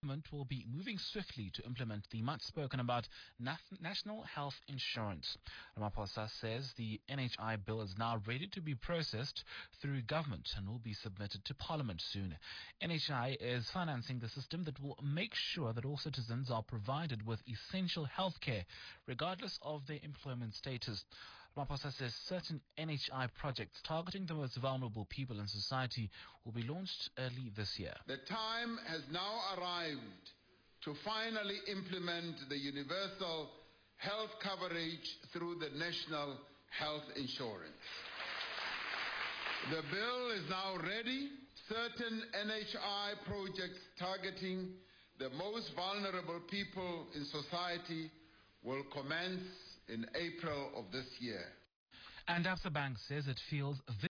Government will be moving swiftly to implement the much spoken about national health insurance. Ramaphosa says the NHI bill is now ready to be processed through government and will be submitted to Parliament soon. NHI is financing the system that will make sure that all citizens are provided with essential health care, regardless of their employment status. Ramaphosa says certain NHI projects targeting the most vulnerable people in society will be launched early this year. The time has now arrived to finally implement the universal health coverage through the National Health Insurance. The bill is now ready. Certain NHI projects targeting the most vulnerable people in society will commence in April of this year. And Absa Bank says it feels